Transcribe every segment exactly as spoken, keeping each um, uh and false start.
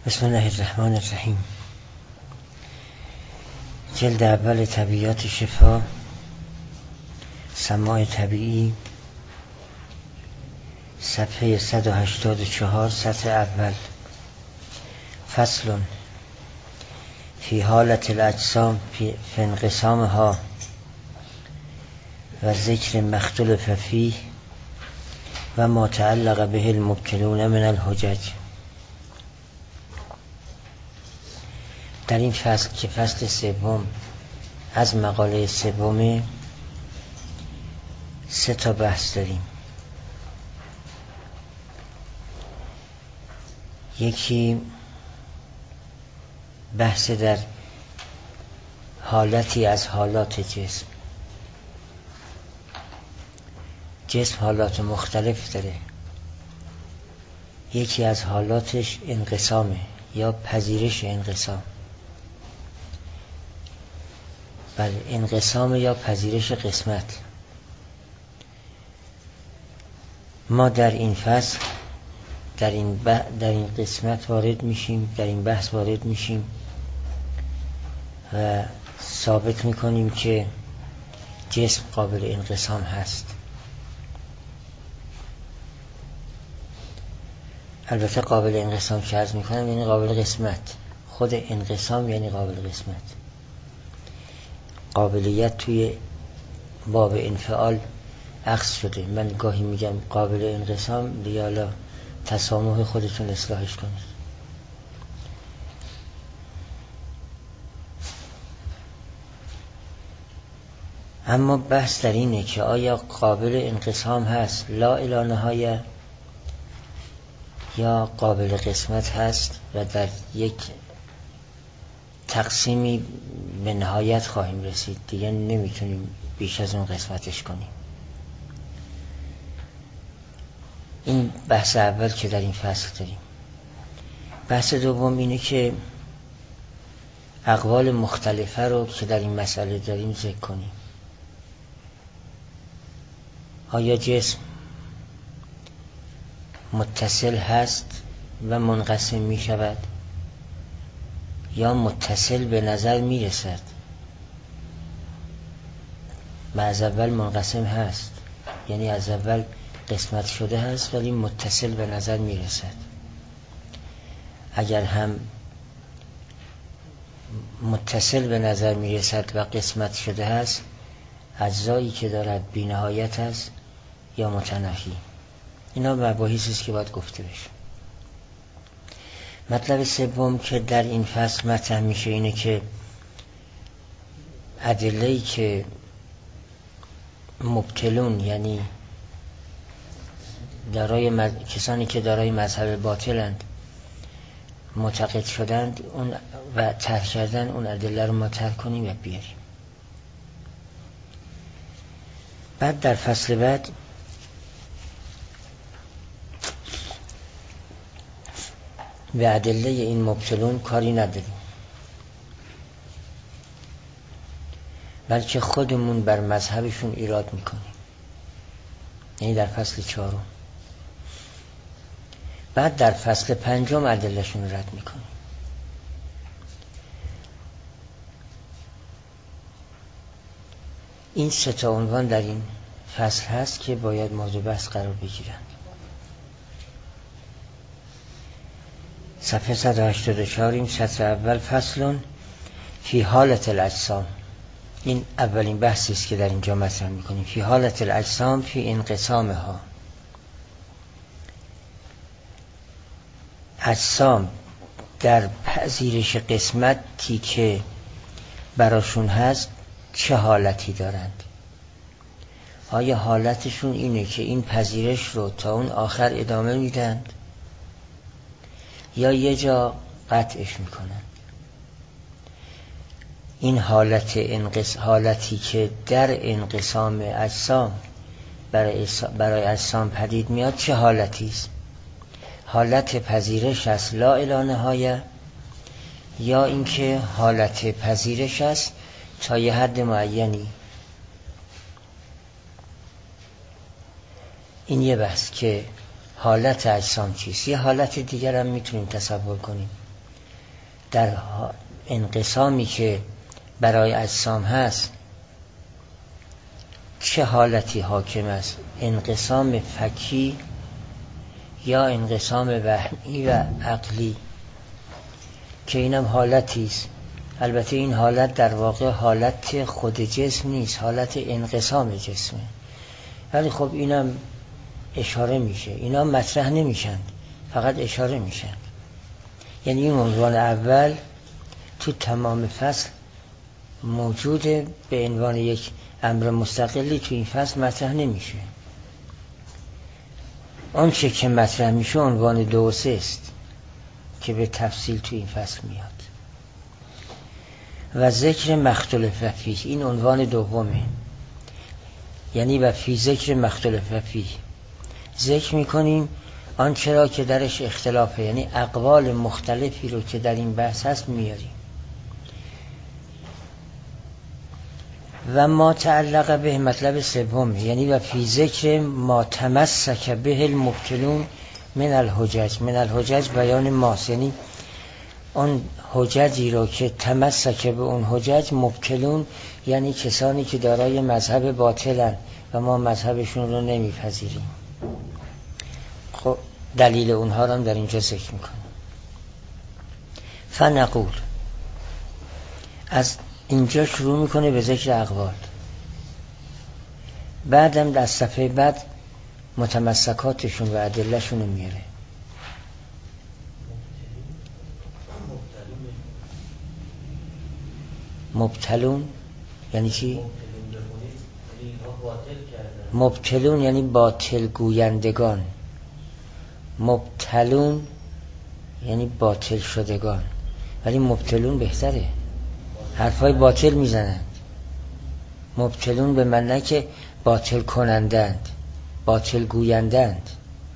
بسم الله الرحمن الرحیم. جلد اول طبیعیات شفا، سماع طبیعی، صفحه صد و هشتاد و چهار، سطر اول. فصل فی حالت الاجسام فی انقسامها و ذکر مختلف فیه و ما تعلق به المبطلون من الحجج. در این فصل که فصل سوم از مقاله سوم، سه تا بحث داریم. یکی بحث در حالتی از حالات جسم. جسم حالات مختلف داره. یکی از حالاتش انقسامه یا پذیرش انقسام. بله، انقسام یا پذیرش قسمت. ما در این فصل در این ب... در این قسمت وارد میشیم، در این بحث وارد میشیم و ثابت میکنیم که جسم قابل انقسام هست. البته قابل انقسام که عرض میکنم یعنی قابل قسمت. خود انقسام یعنی قابل قسمت. قابلیت توی باب انفعال عکس شده. من گاهی میگم قابل انقسام، لیالا تسامح خودتون اصلاحش کنید. اما بحث در اینه که آیا قابل انقسام هست لا الی نهایه یا قابل قسمت هست و در یک تقسیمی به نهایت خواهیم رسید، دیگه نمیتونیم بیش از اون قسمتش کنیم. این بحث اول که در این فصل داریم. بحث دوم اینه که اقوال مختلفه رو که در این مسئله داریم ذکر کنیم. آیا جسم متصل هست و منقسم می شود یا متصل به نظر می رسد؟ ما از اول منقسم هست، یعنی از اول قسمت شده هست ولی متصل به نظر می رسد. اگر هم متصل به نظر می رسد و قسمت شده هست، اجزایی که دارد بی نهایت است یا متناهی. اینا مباحثی است که باید گفته بشه. مطلب سوم که در این فصل مطرح میشه اینه که ادله‌ای که مبطلون یعنی دارای مز... کسانی که دارای مذهب باطلند معتقد شدند اون و طرح کردن اون ادله رو ما طرح کنیم و بیاریم. بعد در فصل بعد به ادله این مبطلون کاری نداریم، بلکه خودمون بر مذهبشون ایراد میکنیم، یعنی در فصل چهارم. بعد در فصل پنجم ادلهشون رد میکنیم. این سه تا عنوان در این فصل هست که باید موضوع بحث قرار بگیرند. صفحه صد و هشتاد و چهار، این سطر اول. فصل فی حالت الاجسام. این اولین بحثی است که در اینجا مطرح میکنیم. فی حالت الاجسام فی انقسامها. اجسام در پذیرش قسمتی که براشون هست چه حالتی دارند؟ آیا حالتشون اینه که این پذیرش رو تا اون آخر ادامه میدند یا یه جا قطعش میکنند؟ این حالت انقص... حالتی که در انقسام اجسام برای, برای اجسام پدید میاد چه حالتی است؟ حالت پذیرش است لا الی نهایه یا اینکه حالت پذیرش است تا یه حد معینی؟ این یه بحث که حالت اجسام چیست. یه حالت دیگر هم میتونیم تصور کنیم. در انقسامی که برای اجسام هست چه حالتی حاکم است؟ انقسام فکی یا انقسام وهمی و عقلی، که اینم حالتی است. البته این حالت در واقع حالت خود جسم نیست، حالت انقسام جسمه، ولی خب اینم اشاره میشه. اینا مطرح نمیشن، فقط اشاره میشن. یعنی این عنوان اول تو تمام فصل موجوده، به عنوان یک امر مستقلی تو این فصل مطرح نمیشه. اون چه که مطرح میشه عنوان دو و سه است که به تفصیل تو این فصل میاد. و ذکر مختلف فیه، این عنوان دومه. یعنی و فی ذکر مختلف فیه، ذکر میکنیم آنچه را که درش اختلافه، یعنی اقوال مختلفی رو که در این بحث هست میاریم. و ما تعلق به مطلب سوم، یعنی و فی ذکر ما تمسک به المبطلون من الحجج. من الحجج بیان ماست، یعنی اون حججی رو که تمسک به اون حجج، مبطلون یعنی کسانی که دارای مذهب باطلن و ما مذهبشون رو نمیپذیریم. خب دلیل اونها رو هم در اینجا ذکر میکنیم. فنقول، از اینجا شروع میکنه به ذکر اقوال. بعدم در صفحه بعد متمسکاتشون و ادلهشون رو میاره. مبتلون یعنی چی؟ مبتلون یعنی باطل گویندگان، مبتلون یعنی باطل شدگان، ولی مبتلون بهتره، حرفای باطل میزنند. مبتلون به معنی که باطل کنندند، باطل گویندند،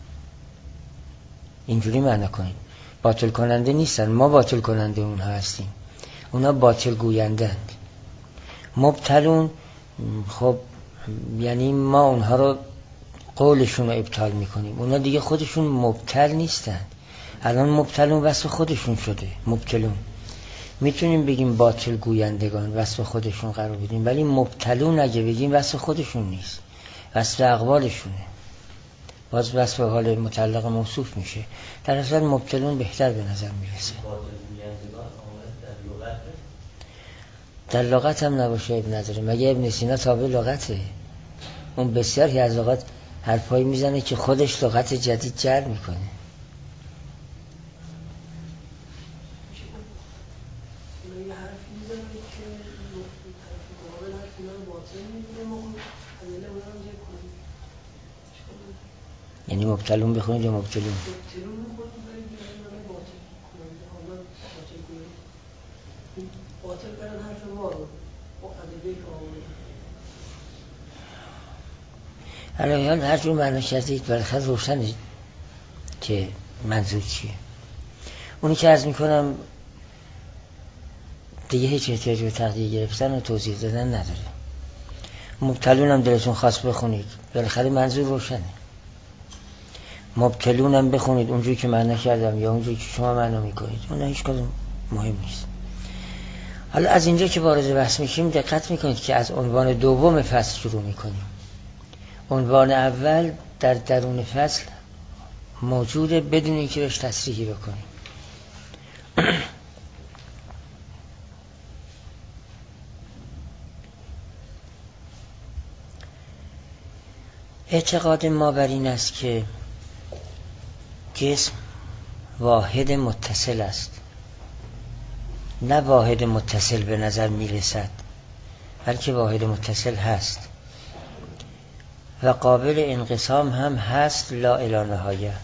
اینجوری معنی کنید. باطل کننده نیستن، ما باطل کننده اونها هستیم، اونا باطل گویندند. مبتلون خب یعنی ما اونها رو قولشون رو ابطال میکنیم، اونا دیگه خودشون مبتل نیستند. الان مبتلون وصف خودشون شده، مبتلون. میتونیم بگیم باطل گویندگان، وصف خودشون قرار بدیم، ولی مبتلون اگه بگیم وصف خودشون نیست، وصف اقوالشونه، باز وصف حال متعلق موصوف میشه. در اصل مبتلون بهتر به نظر میرسه. در لغت هم نباشه ابن نداره، مگه ابن سینا تابع لغته؟ اون بسیاری از لغت حرفایی میزنه که خودش لغت جدید جر میکنه. یعنی مبتلون بخونید یا مبتلون؟ باطل کردن حرف ما رو با ادله کامل. الان هر جور معنی کردید بالاخره روشنه که منظور چیه. اونی که عرض میکنم دیگه هیچ احتیاج به تقدیر گرفتن و توضیح دادن نداره. مبتلون هم دلتون خواست بخونید، بالاخره منظور روشنه. مبتلون هم بخونید اونجوری که معنی کردم یا اونجوری که شما معنی میکنید، اون هیچ کدوم مهم نیست. حالا از اینجا که وارد بحث میشیم دقت میکنید که از عنوان دوم فصل شروع میکنیم. عنوان اول در درون فصل موجوده بدون اینکه بهش تصریحی بکنیم. اعتقاد ما بر این است که جسم واحد متصل است، نه واحد متصل به نظر میرسد، بلکه واحد متصل هست و قابل انقسام هم هست لا الی نهایه.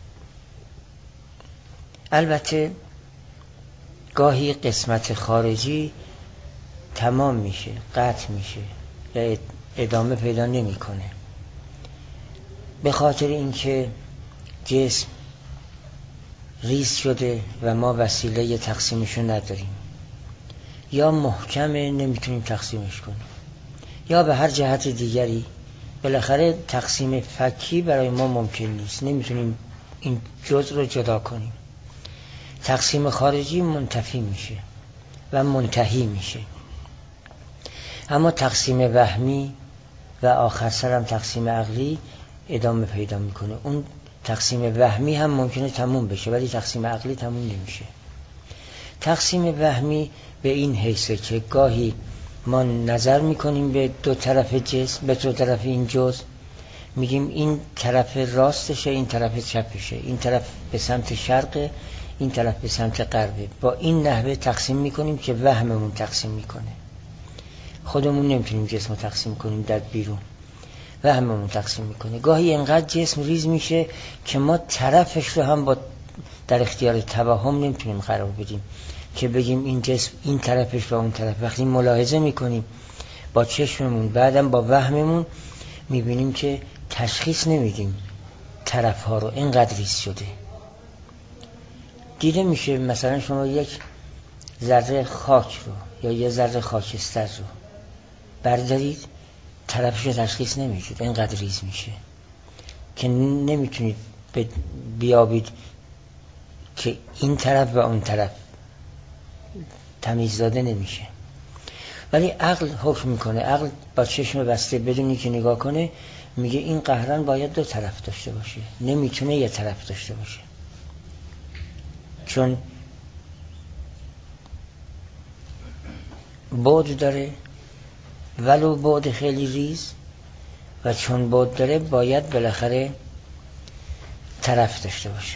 البته گاهی قسمت خارجی تمام میشه، قطع میشه و ادامه پیدا نمیکنه، به خاطر اینکه جسم ریز شده و ما وسیله تقسیمشو نداریم، یا محکمه نمیتونیم تقسیمش کنیم، یا به هر جهت دیگری بالاخره تقسیم فکی برای ما ممکن نیست، نمیتونیم این جزء رو جدا کنیم. تقسیم خارجی منتفی میشه و منتهی میشه. اما تقسیم وهمی و آخر سرم تقسیم عقلی ادامه پیدا میکنه. اون تقسیم وهمی هم ممکنه تموم بشه ولی تقسیم عقلی تموم نمیشه. تقسیم وهمی به این حیثه که گاهی ما نظر میکنیم به دو طرف جسم، به دو طرف این جزء، میگیم این طرف راستشه، این طرف چپشه، این طرف به سمت شرقه، این طرف به سمت غربه. با این نحوه تقسیم میکنیم که وهممون تقسیم میکنه. خودمون نمیتونیم جسم رو تقسیم کنیم در بیرون، وهممون تقسیم میکنه. گاهی اینقدر جسم ریز میشه که ما طرفش رو هم با در اختیار توهم نمیتونیم قرار بدیم که بگیم این جسم این طرفش و اون طرف. وقتی ملاحظه میکنیم با چشممون بعدم با وهممون میبینیم که تشخیص نمیدیم طرف ها رو، اینقدر ریز شده. دیده میشه مثلا شما یک ذره خاک رو یا یه ذره خاکستر رو بردارید، طرفش رو تشخیص نمیدید، اینقدر ریز میشه که نمیتونید بیابید که این طرف و اون طرف تمیز داده نمیشه. ولی عقل حکم میکنه. عقل با چشم بسته بدونی که نگاه کنه میگه این قهرن باید دو طرف داشته باشه، نمیتونه یه طرف داشته باشه، چون بعد داره ولو بعد خیلی ریز، و چون بعد داره باید بالاخره طرف داشته باشه.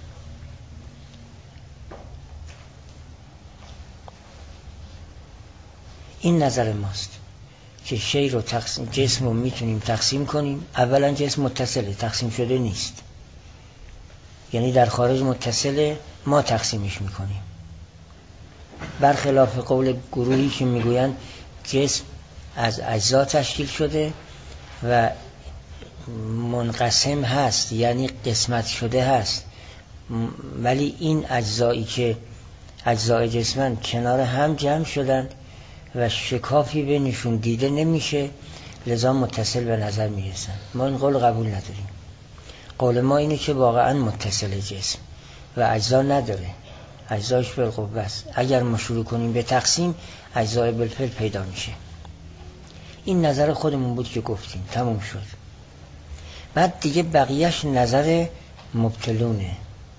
این نظر ماست که شی رو تقسیم، جسم رو میتونیم تقسیم کنیم. اولا جسم متصله، تقسیم شده نیست، یعنی در خارج متصله، ما تقسیمش میکنیم. برخلاف قول گروهی که میگویند جسم از اجزا تشکیل شده و منقسم هست، یعنی قسمت شده هست، ولی این اجزایی که اجزای جسمن کنار هم جمع شدن و شکافی بینشون دیده نمیشه، لذا متصل به نظر میرسن. ما این قول قبول نداریم. قول ما اینه که واقعا متصل جسم و اجزا نداره، اجزایش بالقوه است. اگر ما شروع کنیم به تقسیم، اجزای بالفعل پیدا میشه. این نظر خودمون بود که گفتیم، تموم شد. بعد دیگه بقیهش نظر مبتلونه.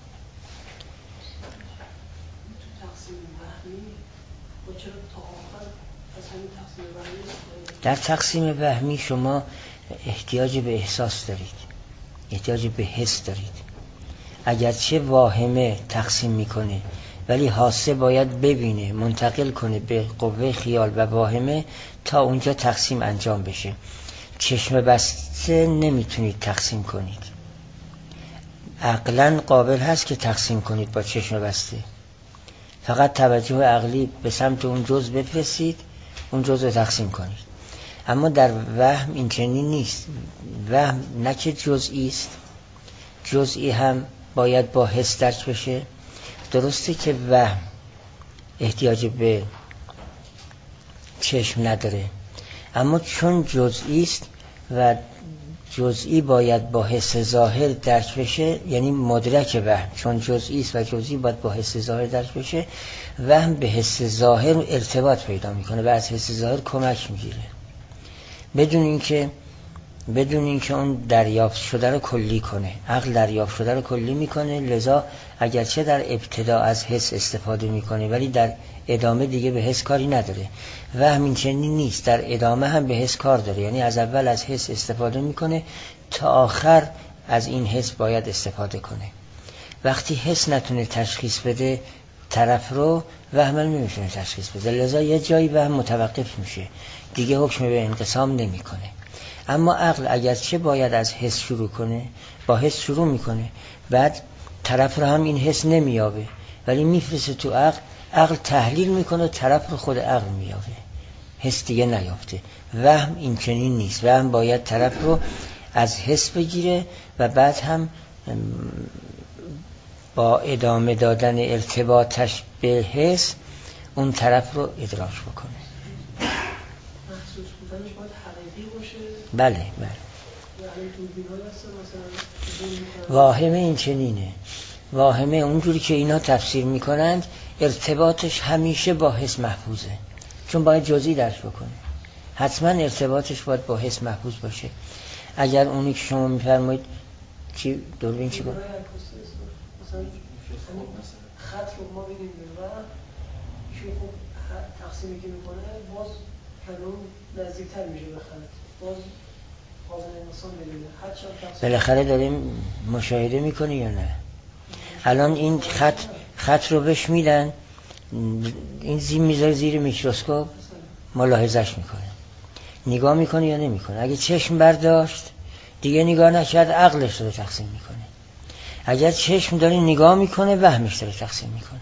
در تقسیم وهمی شما احتیاج به احساس دارید، احتیاج به حس دارید. اگرچه واهمه تقسیم میکنه ولی حاسه باید ببینه، منتقل کنه به قوه خیال و واهمه تا اونجا تقسیم انجام بشه. چشم بسته نمیتونید تقسیم کنید. عقلاً قابل هست که تقسیم کنید با چشم بسته، فقط توجه عقلی به سمت اون جزء بفرستید، اون جزء تقسیم کنید. اما در وهم این چنین نیست. وهم نه که جزئی است، جزئی هم باید با حس درک بشه. درسته که وهم احتیاج به چشم نداره، اما چون جزئی است و جزئی باید با حس ظاهر درک بشه، یعنی مدرک وهم چون جزئی است و جزئی باید با حس ظاهر درک بشه، وهم به حس ظاهر ارتباط پیدا میکنه و از حس ظاهر کمک میگیره، بدون اینکه بدون اینکه اون دریافت شده رو کلی کنه. عقل دریافت شده رو کلی میکنه، لذا اگرچه در ابتدا از حس استفاده میکنه ولی در ادامه دیگه به حس کاری نداره. وهم این چنین نیست، در ادامه هم به حس کار داره، یعنی از اول از حس استفاده میکنه تا آخر از این حس باید استفاده کنه. وقتی حس نتونه تشخیص بده طرف رو، وهم نمیتونه تشخیص بده، لذا یه جایی وهم متوقف میشه، دیگه حکم به انقسام نمیکنه. اما عقل اگرچه باید از حس شروع کنه، با حس شروع میکنه، بعد طرف رو هم این حس نمیابه ولی میفرسته تو عقل، عقل تحلیل میکنه، طرف رو خود عقل میابه، حس دیگه نیافته. وهم این چنین نیست. وهم باید طرف رو از حس بگیره و بعد هم با ادامه دادن ارتباطش به حس اون طرف رو ادراک بکنه. محسوس بودنش باید حقیقی باشه؟ بله بله. یعنی دوربین‌های هست مثلا واهمه این چنینه. واهمه اونجوری که اینا تفسیر میکنند ارتباطش همیشه با حس محفوظه، چون باید جزئی درک بکنه، حتما ارتباطش باید با حس محفوظ باشه. اگر اونی که شما میفرمایید چی دوربین چی گفت؟ مثلا خط رو ما ببینیم و که خب تقسیمی که میکنه باز کلون نزدیکتر میشه به خط، باز حاضر انسان ببینه خط. بالاخره داریم مشاهده میکنی یا نه؟ الان این خط خط رو بهش میدن، این زیر میذاره زیر میکروسکوپ، ملاحظش میکنه، نگاه میکنه یا نمیکنه. اگه چشم برداشت دیگه نگاه نکرد، عقلش رو تقسیم میکنه. اگر چشم داره نگاه میکنه، وهمش رو تقسیم میکنه.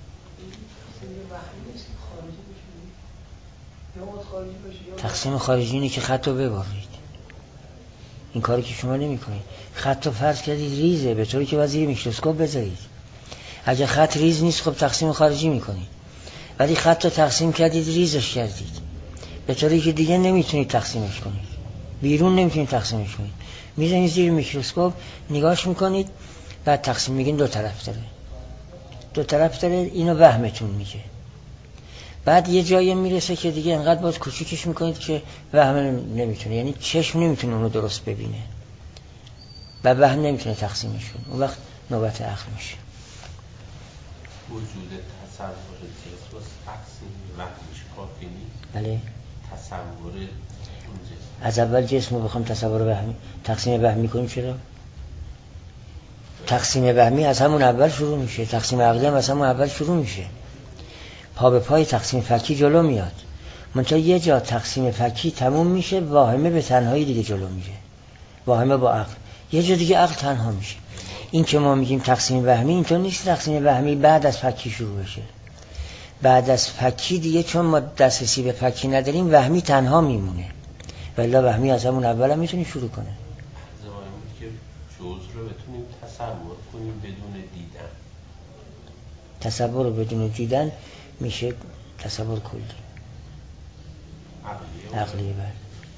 تقسیم خارجی اینه که خط رو ببرید، این کاری که شما نمی کنید. خط رو فرض کردید ریزه، به طوری که باید زیر میکروسکوپ بذارید. اگه خط ریز نیست خب تقسیم خارجی میکنید، ولی خط رو تقسیم کردید ریزش کردید به طوری که دیگه نمیتونید تقسیمش کنید، بیرون نمیتونید تقسیمش کنید، میزنید زیر میکروسکوپ نگاهش میکنید، بعد تقسیم میگین دو طرف داره، دو طرف داره، اینو وهمتون میگه. بعد یه جایی میرسه که دیگه انقدر باز کوچیکش میکنید که وهم نمیتونه، یعنی چشم نمیتونه اونو درست ببینه و وهم نمیتونه تقسیمش کنه. اون وقت نوبت عقل میشه. وجود تصور جسم و تقسیم وهمش کافی نیست. بله. تصور اون جسم. از اول جسم رو بخوام تصور وهمی تقسیم وهمی کنیم چرا؟ تقسیم وهمی از همون اول شروع میشه، تقسیم عقلی هم از همون اول شروع میشه. پا به پای تقسیم فکی جلو میاد، منتها یه جا تقسیم فکی تموم میشه، واهمه به تنهایی دیگه جلو میره، واهمه با عقل، یه جا دیگه عقل تنها میشه. این که ما میگیم تقسیم وهمی اینطور نیست تقسیم وهمی بعد از فکی شروع بشه. بعد از فکی دیگه چون ما دسترسی به فکی نداریم وهمی تنها میمونه، ولی وهمی از همون اول هم میتونی شروع کنه. زمانی که جزء رو بتونیم تصور کنیم بدون دیدن. تصور رو بدون دیدن میشه تصور کلی عقلیه. عقلیه بر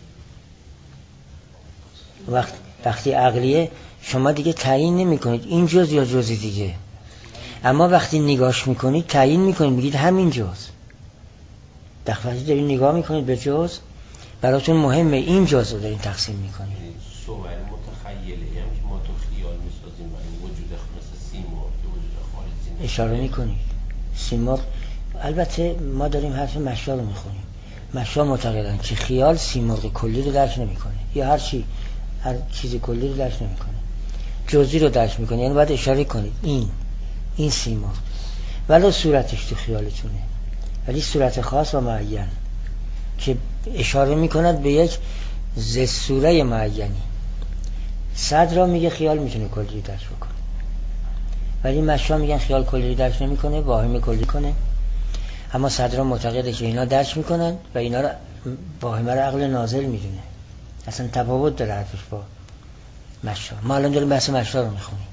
وقت وقتی عقلیه شما دیگه تعیین نمی کنید این جز یا جز دیگه، اما وقتی نگاش میکنید تعیین میکنید، میگید همین جز. وقتی دارید نگاه میکنید به جز، براتون مهمه این جز رو دارید تقسیم میکنید. صور متخیله هم که ما تو خیال میسازیم و وجود مثل سیمرغ که وجود خارجی اشاره میکنید. سیمرغ البته ما داریم حرف مشا رو میخونیم، مشا معتقدن که خیال سیمرغ کلی رو درک نمیکنه، یا هر چی هر چیز کلی رو درک نمیکنه، جزئی رو درک میکنه. یعنی باید اشاره کنید این این سیمرغ ولو صورتش تو خیالتونه، ولی صورت خاص و معین که اشاره میکند به یک ز صوره معینی. صد را میگه خیال میتونه کلی درک بکنه، ولی مشا میگن خیال کلی درک نمیکنه، واهمه کلی کنه. اما صدرا معتقده که اینا درک میکنن و اینا رو واهمه رو عقل نازل میدونه. اصلا تفاوت داره حرفش با مشا. ما الان داریم بحث مشا رو میخونیم.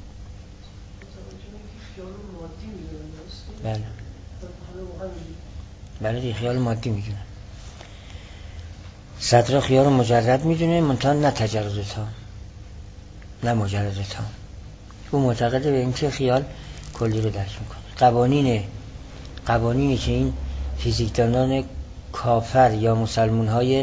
بله بله دیگه خیال مادی میدونه. صدرا خیال مجرد میدونه، منتها نه تجرد تام، نه مجرد تام. او معتقده به اینکه خیال کلی رو درک میکنه. قوانین قوانینی که این فیزیکدانان کافر یا مسلمون های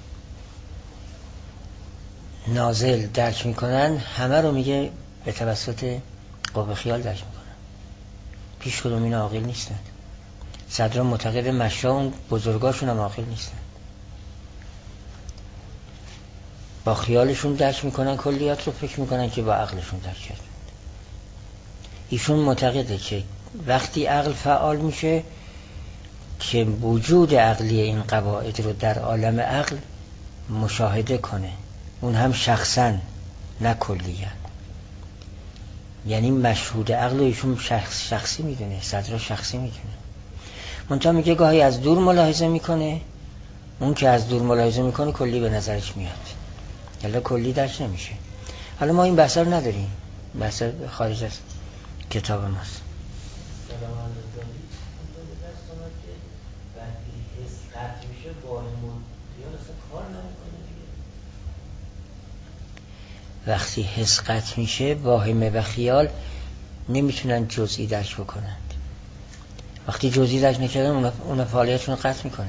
نازل درک میکنن همه رو میگه به توسط قوه خیال درک میکنن. پیش کدوم این عاقل نیستن. صدرا معتقد مشا اون بزرگاشون هم عاقل نیستن، با خیالشون درک میکنن کلیات رو، فکر میکنن که با عقلشون درک کردن. ایشون معتقده که وقتی عقل فعال میشه که وجود عقلی این قواعد رو در عالم عقل مشاهده کنه، اون هم شخصا نه کلیه. یعنی مشهود عقل رو ایشون شخص شخصی میدونه، صدر شخصی میدونه. منتها میگه گاهی از دور ملاحظه میکنه، اون که از دور ملاحظه میکنه کلی به نظرش میاد، حالا کلی درش نمیشه. حالا ما این بحث رو نداریم، بحث خارج از کتاب ماست. وقتی حس قطع میشه واهمه و خیال نمیتونن جزئی درک بکنند. وقتی جزئی درک نکردن اون فعالیتشون رو قطع میکنن.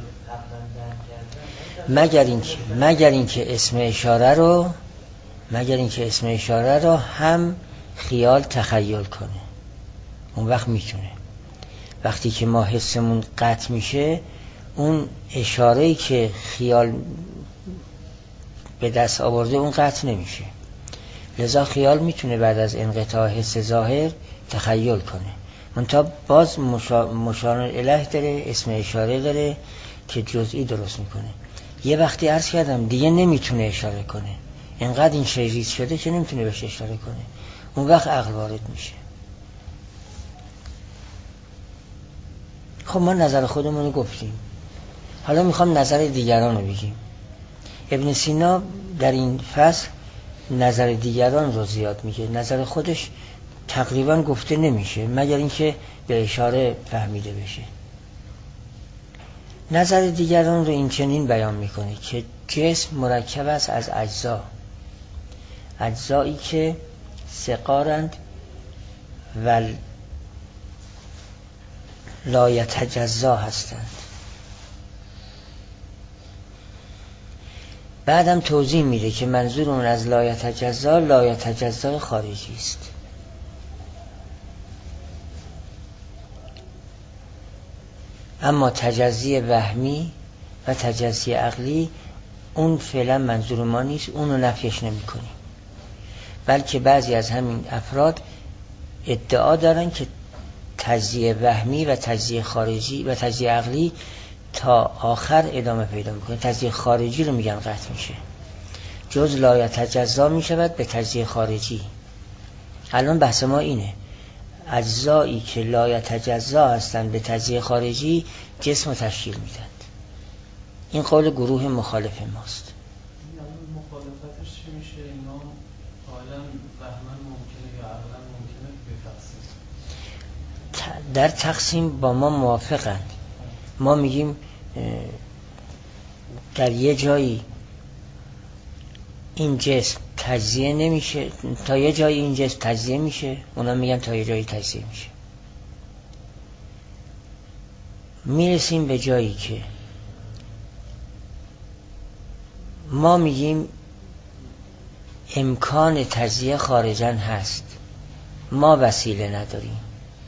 مگر اینکه مگر اینکه اسم اشاره رو مگر اینکه اسم اشاره رو هم خیال تخیل کنه، اون وقت میتونه. وقتی که ما حسمون قطع میشه، اون اشاره‌ای که خیال به دست آورده اون قطع نمیشه. لذا خیال میتونه بعد از انقطاع حس ظاهر تخیل کنه. منتها باز مشار الیه داره، اسم اشاره داره که جزئی درست میکنه. یه وقتی عرض کردم دیگه نمیتونه اشاره کنه، اینقدر این شی ریز شده که نمیتونه بهش اشاره کنه، اون وقت عقل وارد میشه. خب ما نظر خودمون رو گفتیم، حالا میخوام نظر دیگران رو بگیم. ابن سینا در این فصل نظر دیگران رو زیاد میگه، نظر خودش تقریبا گفته نمیشه مگر اینکه به اشاره فهمیده بشه. نظر دیگران رو این چنین بیان میکنه که جسم مرکب است از اجزا، اجزایی که سقارند و لا یتجزا هستند. بعدم توضیح میده که منظور اون از لا یتجزا لا یتجزا خارجی است. اما تجزی وهمی و تجزی عقلی اون فعلا منظور ما نیست، اون رو نفیش نمی کنیم. بلکه بعضی از همین افراد ادعا دارن که تجزیه وهمی و تجزیه خارجی و تجزیه عقلی تا آخر ادامه پیدا میکنه. تجزیه خارجی رو میگن قطع میشه، جز لا یتجزا میشود به تجزیه خارجی. الان بحث ما اینه، اجزایی که لا یتجزا هستند به تجزیه خارجی جسم رو تشکیل میدند. این قول گروه مخالف ماست. مخالفتش چی میشه؟ اینا حالا وهمن ممکنه یا عقلا ممکنه بفرسید. در تقسیم با ما موافقند. ما میگیم در یه جایی این جسم تجزیه نمیشه، تا یه جایی این جسم تجزیه میشه، اونا میگن تا یه جایی تجزیه میشه. میرسیم به جایی که ما میگیم امکان تجزیه خارجاً هست، ما وسیله نداریم.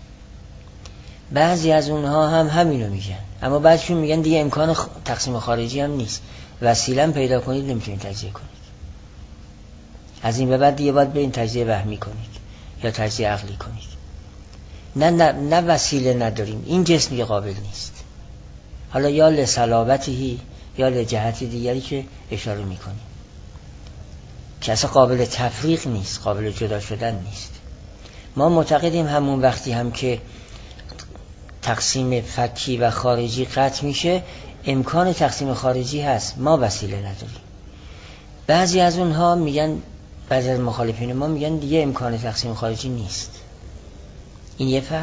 بعضی از اونها هم همینو میگن، اما بعضیشون میگن دیگه امکان تقسیم خارجی هم نیست، وسیله هم پیدا کنید نمیتونید تجزیه کنید. از این به بعد دیگه باید برین تجزیه وهمی کنید یا تجزیه عقلی کنید. نه نه, نه وسیله نداریم، این جسم دیگه قابل نیست. حالا یا لصلابتی یا لجهتی دیگری که اشاره میکنیم که اصلا قابل تفریق نیست، قابل جدا شدن نیست. ما معتقدیم همون وقتی هم که تقسیم فکی و خارجی قطع میشه امکان تقسیم خارجی هست، ما وسیله نداریم. بعضی از اونها میگن، بعضی از مخالفین ما میگن دیگه امکان تقسیم خارجی نیست. این یه فرق.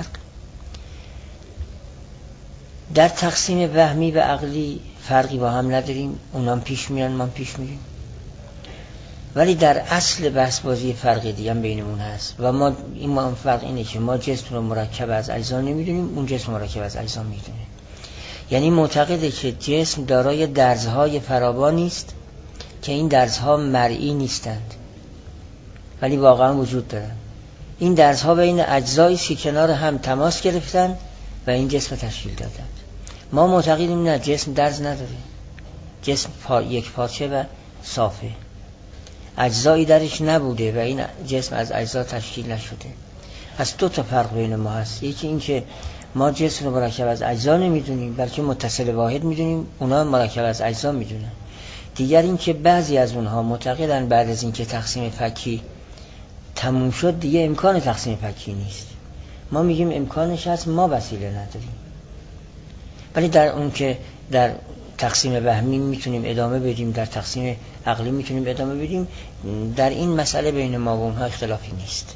در تقسیم وهمی و عقلی فرقی با هم نداریم، اونام پیش میان ما پیش میریم. ولی در اصل بحث بازی فرقی دیگه هم بینمون هست و ما این ما فرق اینه که ما جسم رو مرکب از اجزا نمیدونیم، اون جسم مرکب از اجزا میدونه. یعنی معتقده که جسم دارای درزهای فراوانی است که این درزها مرئی نیستند ولی واقعا وجود دارن. این درزها بین اجزایی که کنار هم تماس گرفتن و این جسم تشکیل دادند. ما معتقدیم نه، جسم درز نداره، جسم پا یک پارچه و صافه، اجزایی درش نبوده و این جسم از اجزا تشکیل نشده. پس دو تا فرق بین ما هست، یکی این که ما جسم رو مرکب از اجزا نمیدونیم بلکه متصل واحد میدونیم، اونا مرکب از اجزا میدونن. دیگر این که بعضی از اونها معتقدن بعد از این که تقسیم فکی تموم شد دیگه امکان تقسیم فکی نیست. ما میگیم امکانش هست، ما وسیله نداریم. ولی در اون که در تقسیم وهمی میتونیم ادامه بدیم، در تقسیم عقلی میتونیم ادامه بدیم، در این مسئله بین ما و اونها اختلافی نیست.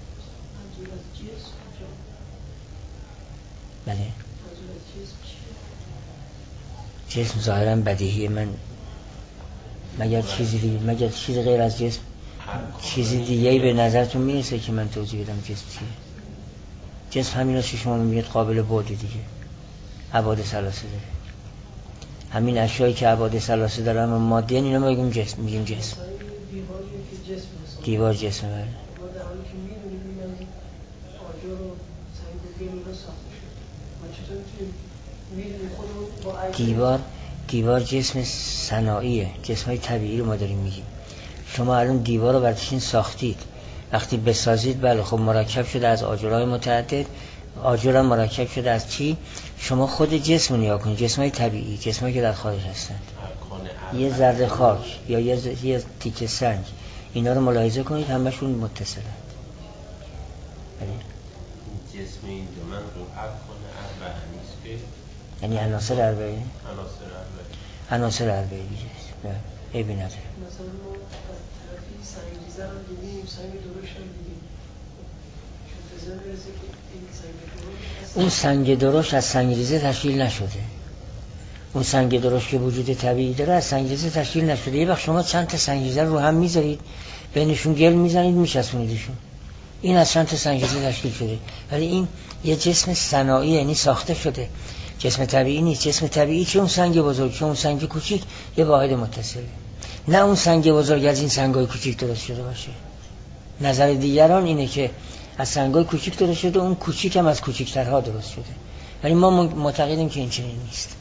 بله. جسم ظاهرا بدیهی، من مگر چیزی مگر چیزی غیر از جسم چیزی دیگه به نظرتون میرسه که من توضیح بدم جسم چیه؟ جسم همین است که شما میگید قابل بعد دیگه، ابعاد ثلاثه داره. همین اشیایی که ابعاد ثلاثه داره اما مادی ان، اینا میگیم جسم. میگیم جسم. دیوار جسم بله. دیوار دیوار جسم صناعیه، جسمای طبیعی رو ما داریم میگیم. شما الان دیوار رو براتون ساختید، وقتی بسازید بله خب مرکب شده از آجرهای متعدد، آجر مرکب شده از چی؟ شما خود جسم رو نگاه کنید، جسمای طبیعی، جسمایی که در خارج هستند، یه ذره خاک یا یه, ز... یه تیکه سنگ، اینا رو ملاحظه کنید همشون متصلند. جسم این دو من رو ارکان اربعه نیست که یعنی عناصر اربعه، عناصر اربعه عناصر اربعه دیگه عیبی نداره. مثلا ما از طرفی سنگریزه هم دیدیم، سنگ درشت هم دیدیم، چون تزه میرسه که این سنگ درشت اون سنگ درشت از سنگریزه تشکیل نشده. اون سنگ درشت که وجود طبیعی داره از سنگریزه تشکیل نشده. یه وقت شما چند تا سنگریزه رو هم میذارید، بینشون گل میزنید، میچسبونیدشون، این از چند تا سنگریزه تشکیل شده. ولی این یه جسم صناعی، یعنی ساخته شده، جسم طبیعی نیست. جسم طبیعی چه اون سنگ بزرگ چه اون سنگ کوچیک یه واحد متصله، نه اون سنگ بزرگ از این سنگای کوچیک درست شده باشه. نظر دیگران اینه که از سنگای کوچیک درست شده، اون کوچیک هم از کوچیک‌ترها درست شده، ولی ما معتقدیم که این چنین نیست.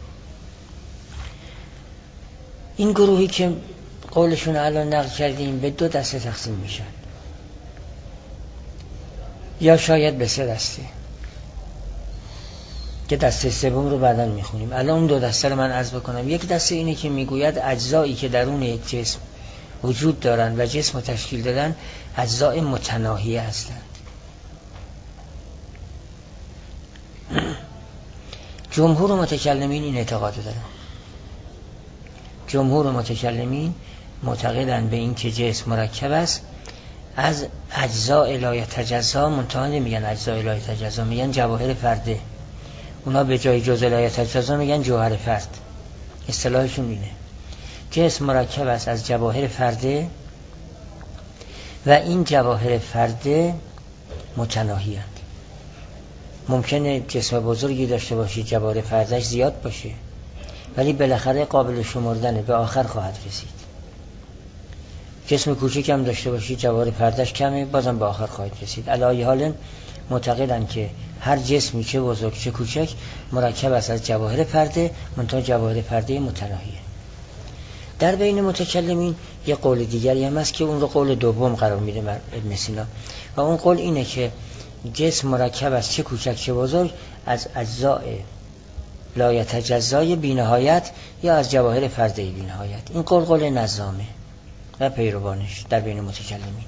این گروهی که قولشون الان نقل کردیم به دو دسته تقسیم میشن، یا شاید به سه دسته که دسته سوم رو بعداً میخونیم. الان اون دو دسته رو من عرض بکنم. یک دسته اینه که میگوید اجزایی که درون یک جسم وجود دارن و جسم رو تشکیل دادن اجزای متناهیه هستند. جمهور متکلمین این اعتقاد دارن. جمهور متکلمین معتقدند به این که جسم مرکب است از اجزاء لا یتجزا، منتها نمیگن اجزاء لا یتجزا، میگن جواهر فرده. اونا به جای جزء لا یتجزا میگن جوهر فرد. اصطلاحشون اینه. جسم مرکب است از جواهر فرده و این جواهر فرده متناهی اند. ممکنه جسم بزرگی داشته باشید، جواهر فردش زیاد باشه، ولی بالاخره قابل شمردنه، به آخر خواهد رسید. جسم کوچیک هم داشته باشید، جواهر فردش کمه، بازم به آخر خواهد رسید. علی ای حال معتقدن که هر جسمی چه بزرگ چه کوچک مرکب است از جواهر فرده، منتها جواهر فرده متناهیه. در بین متکلمین یه قول دیگری هم هست که اون رو قول دوم قرار میده ابن سینا، و اون قول اینه که جسم مرکب است چه کوچک چه بزرگ از اجزاء لا یتجزای بی‌نهایت یا از جواهر فرده بی‌نهایت. این قول قول نظامه و پیروانش در بین متکلمین.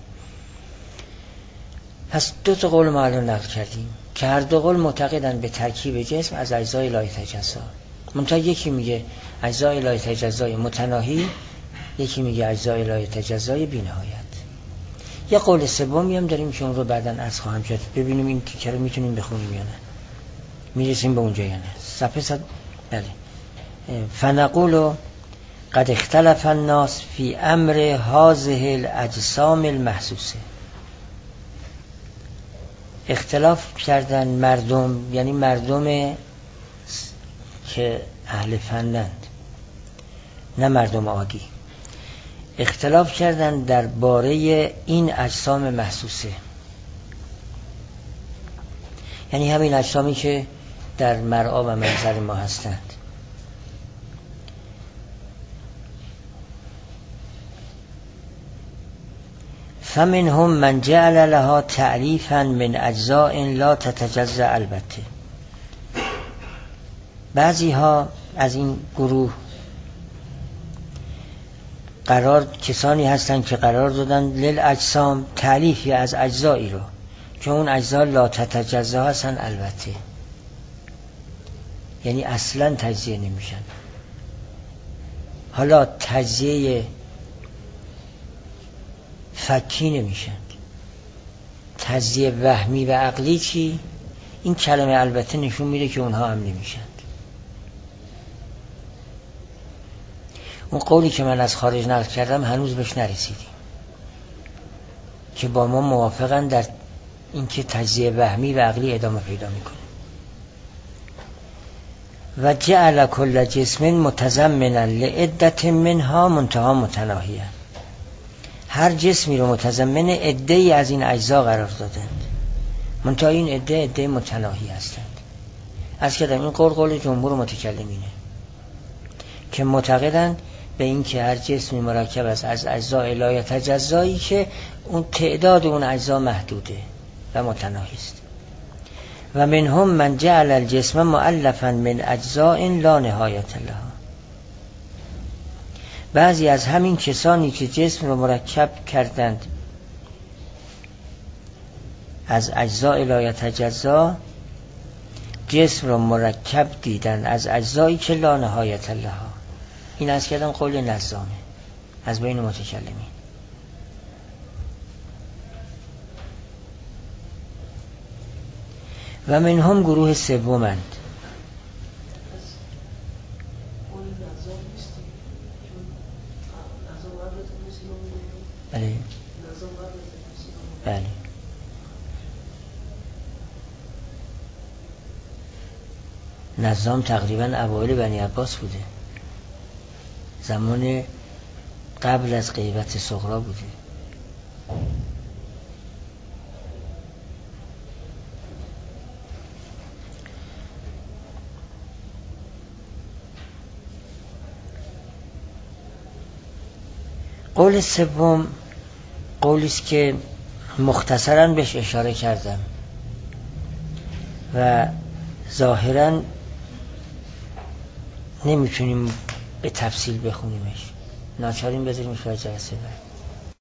پس دو تا قول ما الان نقل کردیم که هر دو قول معتقدن به ترکیب جسم از اجزای لا یتجزا. منتها یکی میگه اجزای لا یتجزای متناهی، یکی میگه اجزای لا یتجزای بی‌نهایت. یه قول سومی هم داریم که اون رو بعداً عرض خواهم کرد، ببینیم این تیکه رو میتونیم بخونیم یا نه، میرسیم به اونجا یا نه. صفحه صد بله. فنقول قد اختلف الناس فی امر هذه الاجسام المحسوسه. اختلاف کردن مردم، یعنی مردم که اهل فنند، نه مردم عادی، اختلاف کردن درباره این اجسام محسوسه، یعنی همین اجسامی که در مرعا و منظر ما هستند. فمنهم من جعل لها تعریفا من اجزاء لا تتجزا. البته بعضی ها از این گروه قرار کسانی هستند که قرار دادن لیل اجسام تعریفی از اجزایی رو که اون اجزا لا تتجزا هستن، البته یعنی اصلا تجزیه نمیشن. حالا تجزیه فکی نمیشن، تجزیه وهمی و عقلی چی؟ این کلمه البته نشون میده که اونها هم نمیشن. اون قولی که من از خارج نقل کردم هنوز بهش نرسیدیم. که با ما موافقن در اینکه تجزیه وهمی و عقلی ادامه پیدا میکنه. و جعل کل جسم متضمنا لعدت منها منتها متناهیه. هر جسمی رو متضمن عده‌ای از این اجزا قرار دادند، منتها این عده عده متناهی هستند. از کدام این قول قول جمهور متکلمینه که معتقدند به این که هر جسمی مرکب است از اجزا لا یتجزایی که اون تعداد اون اجزا محدوده و متناهی است. و منهم من جعل الجسم مؤلفا من اجزاء لا نهایت لها. بعضی از همین کسانی که جسم رو مرکب کردند از اجزاء لا یتجزا، جسم رو مرکب دیدن از اجزایی که لا نهایت لها. این از کردن قول نظامه از بین متکلمین. و منهم گروه سومند. بله بله نظام تقریبا اوایل بنی عباس بوده، زمان قبل از غیبت صغرا بوده. قول سوم قولی است که مختصراً بهش اشاره کردم و ظاهراً نمیتونیم به تفصیل بخونیمش، ناچاریم بذاریمش برای جلسه بعد.